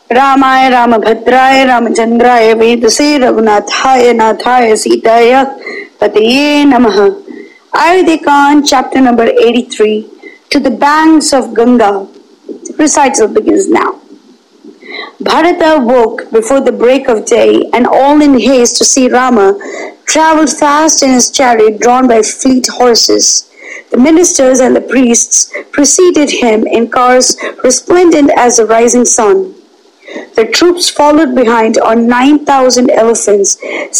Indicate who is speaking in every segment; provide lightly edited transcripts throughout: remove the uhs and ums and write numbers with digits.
Speaker 1: रामाय रामभद्राय रामचंद्राय वेदसे रघुनाथाय नाथाय सीताय पतये नमः. Ayodhya chapter number 83, to the banks of Ganga. The recital begins now. Bharata woke before the break of day and all in haste to see Rama travelled fast in his chariot drawn by fleet horses. The ministers and the priests preceded him in cars resplendent as the rising sun. The troops followed behind on 9,000 elephants,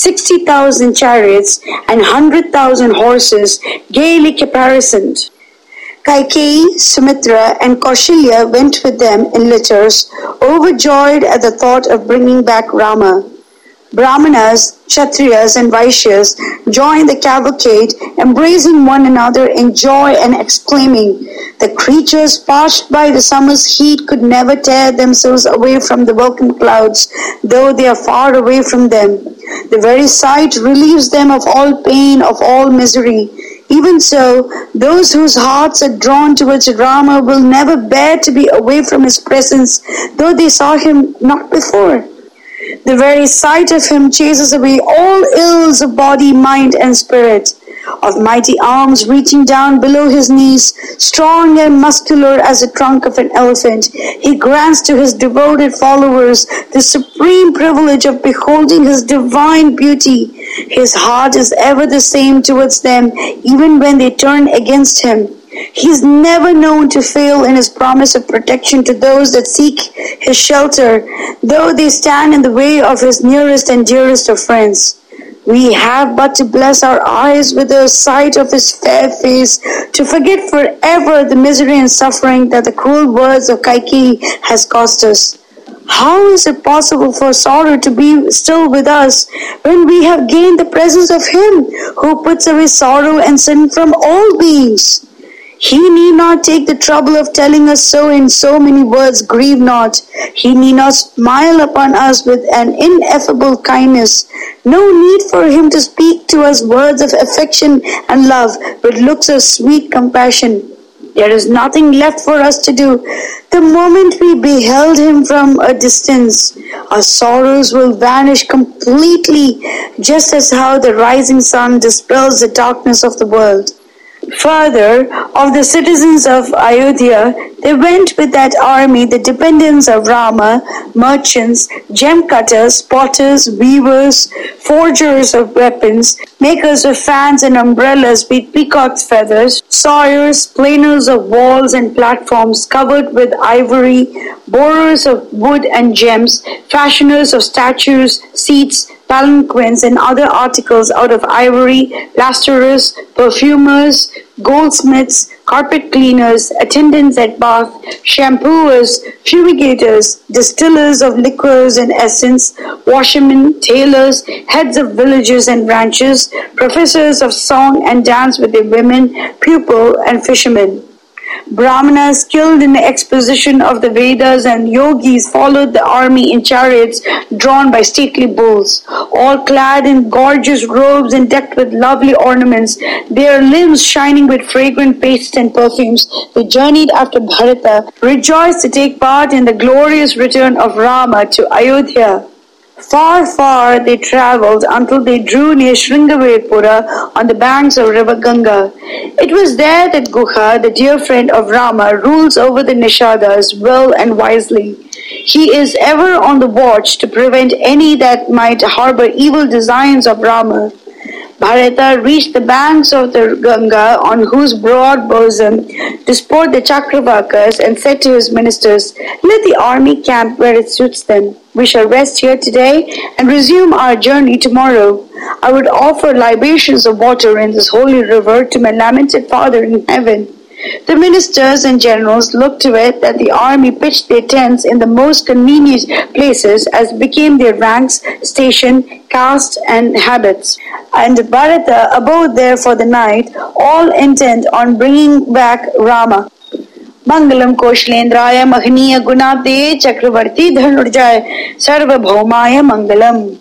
Speaker 1: 60,000 chariots, and 100,000 horses, gaily caparisoned. Kaikeyi, Sumitra, and Kausalya went with them in litters, overjoyed at the thought of bringing back Rama. Brahmanas, Kshatriyas, and Vaishyas joined the cavalcade, embracing one another in joy and exclaiming, "The creatures parched by the summer's heat could never tear themselves away from the welcome clouds, though they are far away from them. The very sight relieves them of all pain, of all misery. Even so, those whose hearts are drawn towards Rama will never bear to be away from his presence, though they saw him not before. The very sight of him chases away all ills of body, mind, and spirit. Of mighty arms reaching down below his knees, strong and muscular as the trunk of an elephant, he grants to his devoted followers the supreme privilege of beholding his divine beauty. His heart is ever the same towards them, even when they turn against him. He is never known to fail in his promise of protection to those that seek his shelter, though they stand in the way of his nearest and dearest of friends. We have but to bless our eyes with the sight of his fair face, to forget forever the misery and suffering that the cruel words of Kaikeyi has caused us. How is it possible for sorrow to be still with us when we have gained the presence of him who puts away sorrow and sin from all beings? He need not take the trouble of telling us so in so many words, grieve not. He need not smile upon us with an ineffable kindness. No need for him to speak to us words of affection and love, with looks of sweet compassion. There is nothing left for us to do. The moment we beheld him from a distance, our sorrows will vanish completely, just as how the rising sun dispels the darkness of the world. Further, of the citizens of Ayodhya, they went with that army the dependents of Rama, merchants, gem cutters, potters, weavers, forgers of weapons, makers of fans and umbrellas with peacock's feathers, sawyers, planers of walls and platforms covered with ivory, borers of wood and gems, fashioners of statues, seats, palanquins, and other articles out of ivory, plasterers, perfumers, goldsmiths, carpet cleaners, attendants at bath, shampooers, fumigators, distillers of liquors and essence, washermen, tailors, heads of villages and ranches, professors of song and dance with their women, pupil and fishermen. Brahmanas skilled in the exposition of the Vedas and yogis followed the army in chariots drawn by stately bulls. All clad in gorgeous robes and decked with lovely ornaments, their limbs shining with fragrant pastes and perfumes, they journeyed after Bharata, rejoiced to take part in the glorious return of Rama to Ayodhya. Far, far they travelled until they drew near Sringavedpura on the banks of river Ganga. It was there that Guha, the dear friend of Rama, rules over the Nishadas well and wisely. He is ever on the watch to prevent any that might harbour evil designs of Rama. Bharata reached the banks of the Ganga, on whose broad bosom disport the Chakravakas, and said to his ministers, "Let the army camp where it suits them. We shall rest here today and resume our journey tomorrow. I would offer libations of water in this holy river to my lamented father in heaven." The ministers and generals looked to it that the army pitched their tents in the most convenient places as became their ranks, station, caste and habits. And Bharata abode there for the night, all intent on bringing back Rama. Mangalam Kaushalendraya Mahaniya Gunate Chakravarti Dhanurjaya Sarvabhaumaya Mangalam.